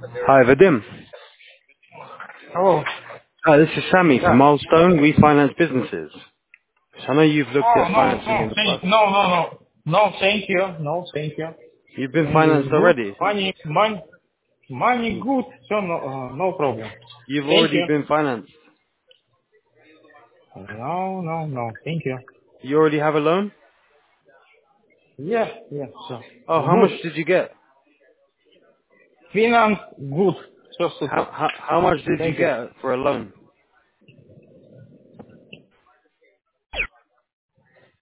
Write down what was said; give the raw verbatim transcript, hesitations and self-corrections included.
Hi, Vadim. Oh, Hi, this is Sammy from yeah. Milestone. We finance businesses. So I know you've looked Oh, at no, financing no, in the thank, past. no, no, no. No, thank you. No, thank you. You've been It's financed good. already. Money, money, money good. So no, uh, no problem. You've Thank already you. been financed. No, no, no. Thank you. You already have a loan? Yeah, yeah. So Oh, how good. much did you get? Finance good. So How, super. how, how much did you Thank you. get for a loan?